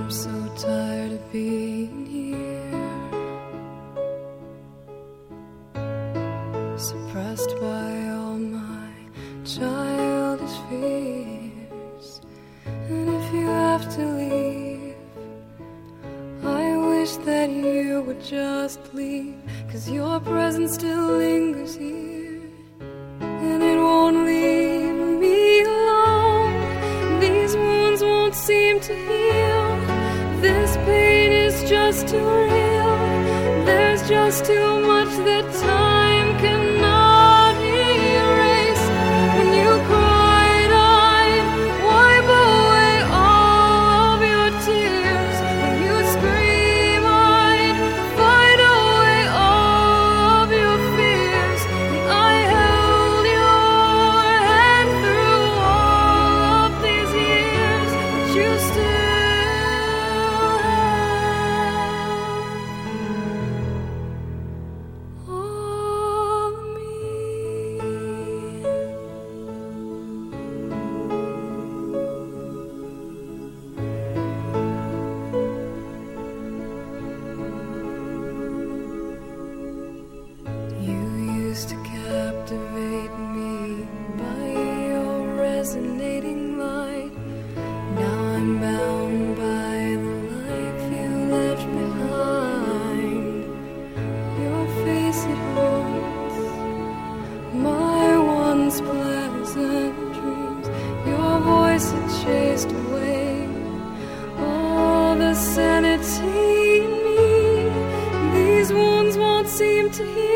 so tired of being here, suppressed by all my childish fears. And if you have to leave, I wish that you would just leave, 'cause your presence still lingers here, and it won't leave me alone. These wounds won't seem to heal. This pain is just too real. There's just too much that time cannot erase. When you cried, I'd wipe away all of your tears. When you scream, I'd fight away all of your fears. And I held your hand through all of these years, but you still to captivate me by your resonating light. Now I'm bound by the life you left behind. Your face, it haunts my once pleasant dreams. Your voice, it chased away all the sanity in me. These wounds won't seem to heal.